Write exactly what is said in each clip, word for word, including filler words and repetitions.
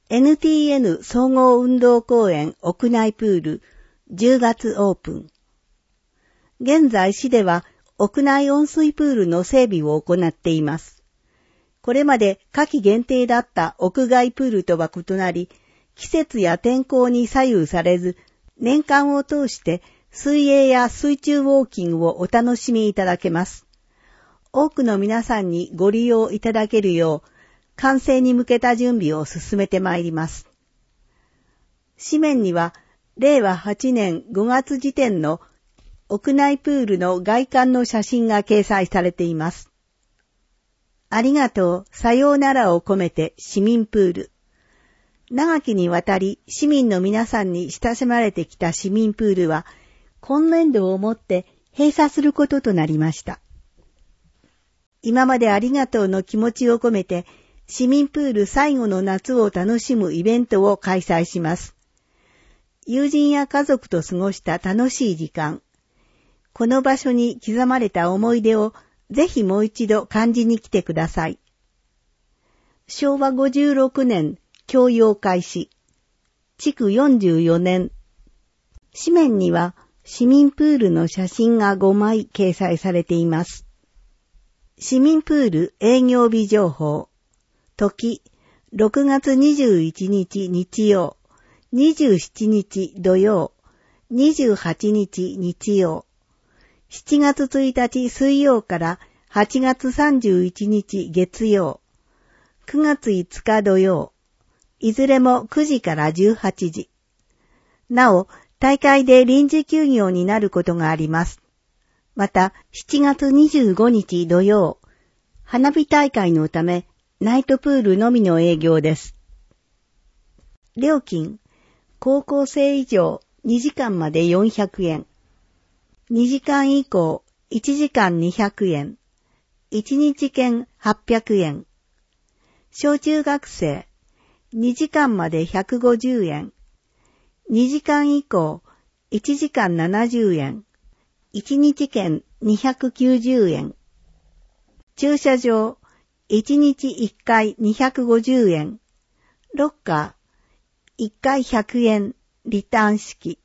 エヌティーエヌ 総合運動公園屋内プールじゅうがつオープン。現在市では屋内温水プールの整備を行っています。これまで夏季限定だった屋外プールとは異なり、季節や天候に左右されず、年間を通して水泳や水中ウォーキングをお楽しみいただけます。多くの皆さんにご利用いただけるよう、完成に向けた準備を進めてまいります。紙面には、れいわはちねんごがつ時点の屋内プールの外観の写真が掲載されています。ありがとう、さようならを込めて市民プール。長きにわたり市民の皆さんに親しまれてきた市民プールは、今年度をもって閉鎖することとなりました。今までありがとうの気持ちを込めて、市民プール最後の夏を楽しむイベントを開催します。友人や家族と過ごした楽しい時間、この場所に刻まれた思い出をぜひもう一度感じに来てください。しょうわごじゅうろくねん供用開始、築よんじゅうよねん。紙面には市民プールの写真がごまい掲載されています。市民プール営業日情報。時、ろくがつにじゅういちにち日曜、にじゅうしちにち土曜、にじゅうはちにち日曜、しちがつついたち水曜からはちがつさんじゅういちにち月曜、くがついつか土曜、いずれもくじからじゅうはちじ。なお、大会で臨時休業になることがあります。また、しちがつにじゅうごにち土曜、花火大会のため、ナイトプールのみの営業です。料金、高校生以上にじかんまでよんひゃくえん。にじかん以降いちじかんにひゃくえん。いちにち券はっぴゃくえん。小中学生、にじかんまでひゃくごじゅうえん。にじかん以降いちじかんななじゅうえん。いちにち券にひゃくきゅうじゅうえん。駐車場、いちにちいっかいにひゃくごじゅうえん。ロッカー、いっかいひゃくえん、リターン式。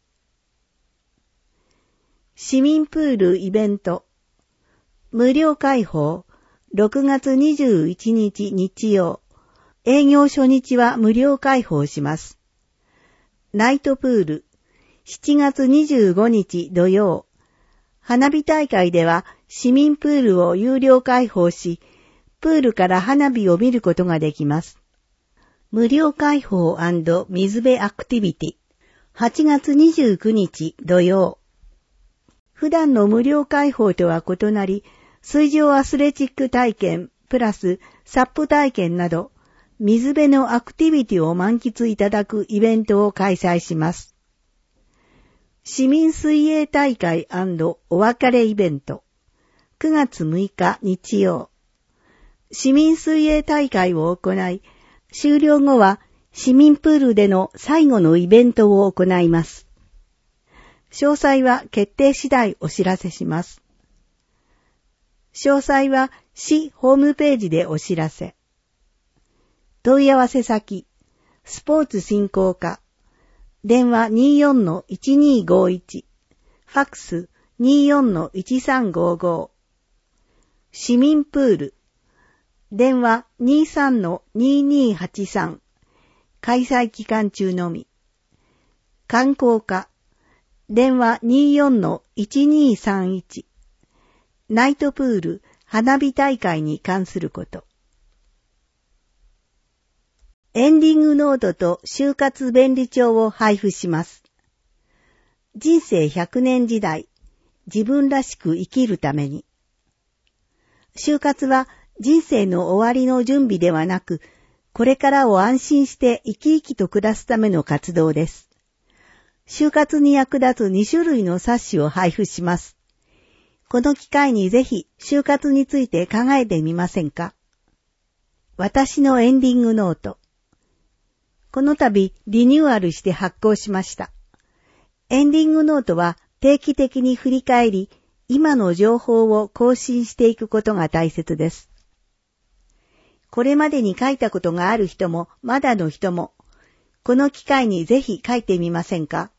市民プールイベント。無料開放、ろくがつにじゅういちにち日曜。営業初日は無料開放します。ナイトプール、しちがつにじゅうごにち土曜。花火大会では市民プールを有料開放し、プールから花火を見ることができます。無料開放&水辺アクティビティ。はちがつにじゅうくにち土曜。普段の無料開放とは異なり、水上アスレチック体験、プラスサップ体験など、水辺のアクティビティを満喫いただくイベントを開催します。市民水泳大会&お別れイベント。くがつむいか日曜。市民水泳大会を行い、終了後は市民プールでの最後のイベントを行います。詳細は決定次第お知らせします。詳細は市ホームページでお知らせ。問い合わせ先、スポーツ振興課、電話 にじゅうよんのいちにーごいち、ファックス にじゅうよんのいちさんごご、市民プール、電話 にじゅうさんのにーにーはちさん、開催期間中のみ。観光課、電話 にじゅうよんのいちにーさんいち、ナイトプール花火大会に関すること。エンディングノートと就活便利帳を配布します。人生ひゃくねん時代、自分らしく生きるために。就活は人生の終わりの準備ではなく、これからを安心して生き生きと暮らすための活動です。就活に役立つにしゅるいの冊子を配布します。この機会にぜひ就活について考えてみませんか？私のエンディングノート。この度リニューアルして発行しました。エンディングノートは定期的に振り返り、今の情報を更新していくことが大切です。これまでに書いたことがある人も、まだの人も、 この機会にぜひ書いてみませんか？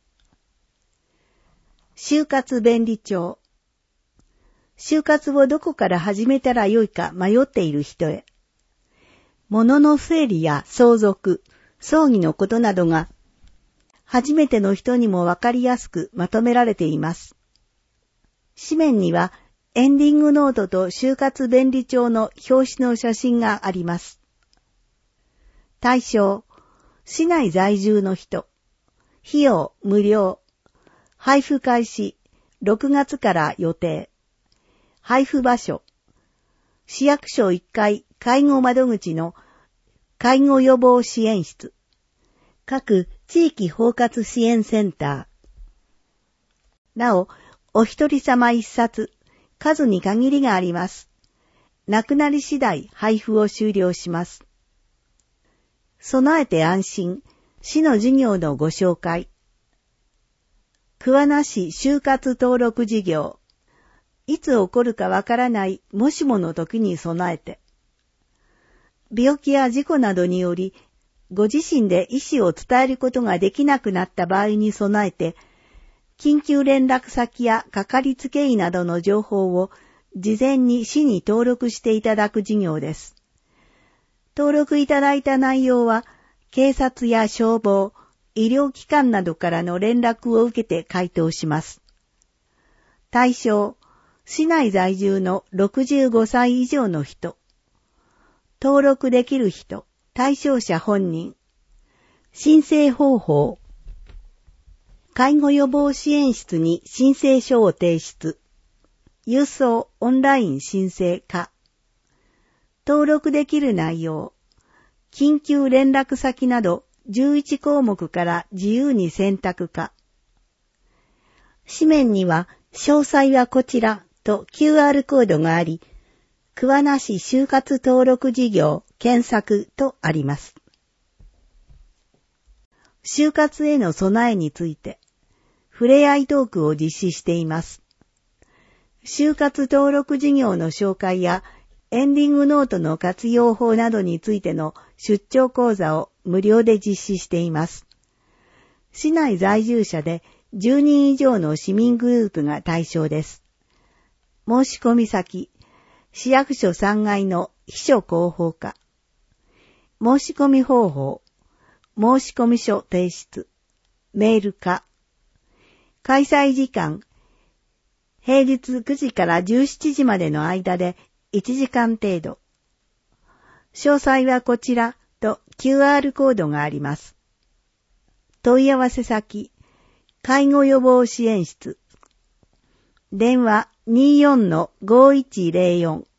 就活便利帳。就活をどこから始めたらよいか迷っている人へ。物の整理や相続、葬儀のことなどが、初めての人にもわかりやすくまとめられています。紙面には、エンディングノートと就活便利帳の表紙の写真があります。対象、市内在住の人。費用無料。配布開始、ろくがつから予定。配布場所、市役所いっかい介護窓口の介護予防支援室。各地域包括支援センター。なお、お一人様一冊、数に限りがあります。なくなり次第配布を終了します。備えて安心、市の事業のご紹介。桑名市就活登録事業。いつ起こるかわからないもしもの時に備えて。病気や事故などにより、ご自身で意思を伝えることができなくなった場合に備えて、緊急連絡先やかかりつけ医などの情報を事前に市に登録していただく事業です。登録いただいた内容は、警察や消防、医療機関などからの連絡を受けて回答します。対象、市内在住のろくじゅうごさい以上の人。登録できる人、対象者本人。申請方法。介護予防支援室に申請書を提出。郵送オンライン申請可。登録できる内容。緊急連絡先などじゅういちこうもくから自由に選択可。紙面には詳細はこちらと キューアール コードがあり、桑名市就活登録事業検索とあります。就活への備えについて、ふれあいトークを実施しています。就活登録事業の紹介やエンディングノートの活用法などについての出張講座を無料で実施しています。市内在住者でじゅうにん以上の市民グループが対象です。申し込み先、市役所さんがいの秘書広報課。申し込み方法、申し込み書提出、メールか。開催時間、平日くじからじゅうしちじまでの間でいちじかん程度。詳細はこちらと キューアール コードがあります。問い合わせ先、介護予防支援室。電話 にじゅうよんのごいちゼロよん